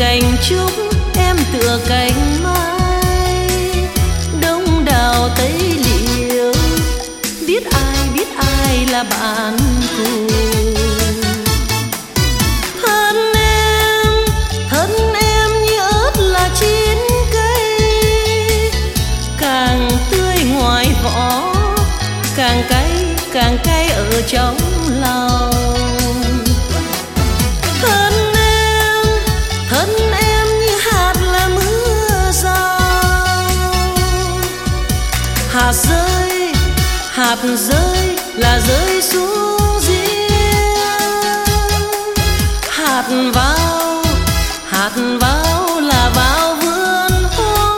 cành trúc em tựa cành mai, đông đào tây liễu biết ai là bạn cùng. Thân em như ớt là chín cây, càng tươi ngoài vỏ, càng cay ở trong lòng. Thân em như hạt là mưa rào, hạt rơi là rơi xuống giếng, hạt vào là vào vườn hoa.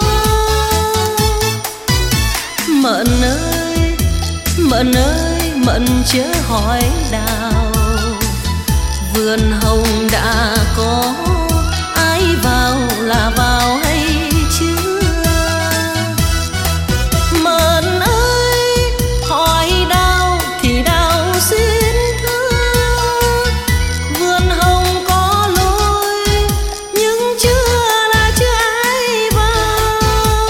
Mận ơi mận chớ hỏi đào, vườn hồng đã có ai vào là vào hay chưa? Mận ơi hỏi đào thì đào xin thưa, vườn hồng có lối nhưng chưa ai vào.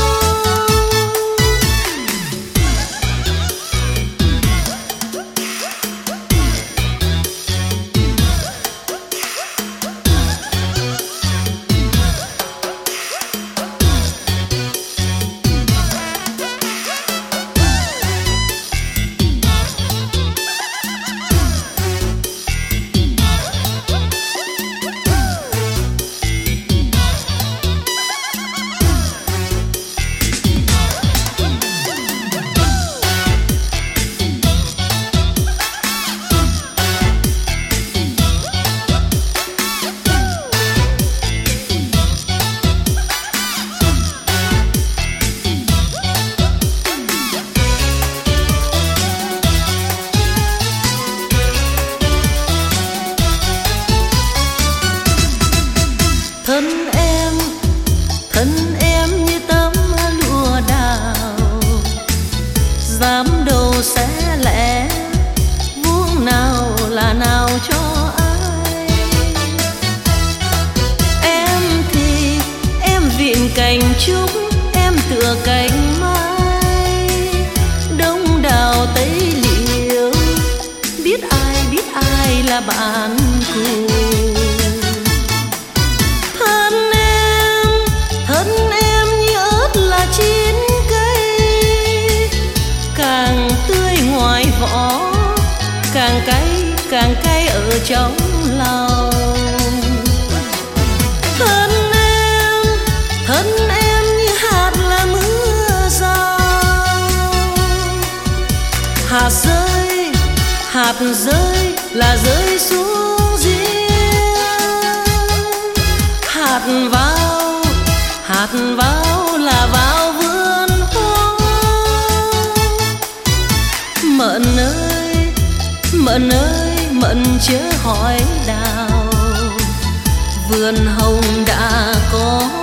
Thân em như tấm lụa đào, dám đầu xé lẻ vuông nào là nào cho ai. Em thì em vịn cành trúc, em tựa cành mai, đông đào tây liễu biết ai là bạn cùng. Thân em như ớt là chín cây, càng tươi ngoài vỏ, càng cay ở trong lòng. Thân em như hạt là mưa rào, hạt rơi là rơi xuống giếng, hạt vào là vào vườn hoa. Mận ơi mận chớ hỏi đào, vườn hồng đã có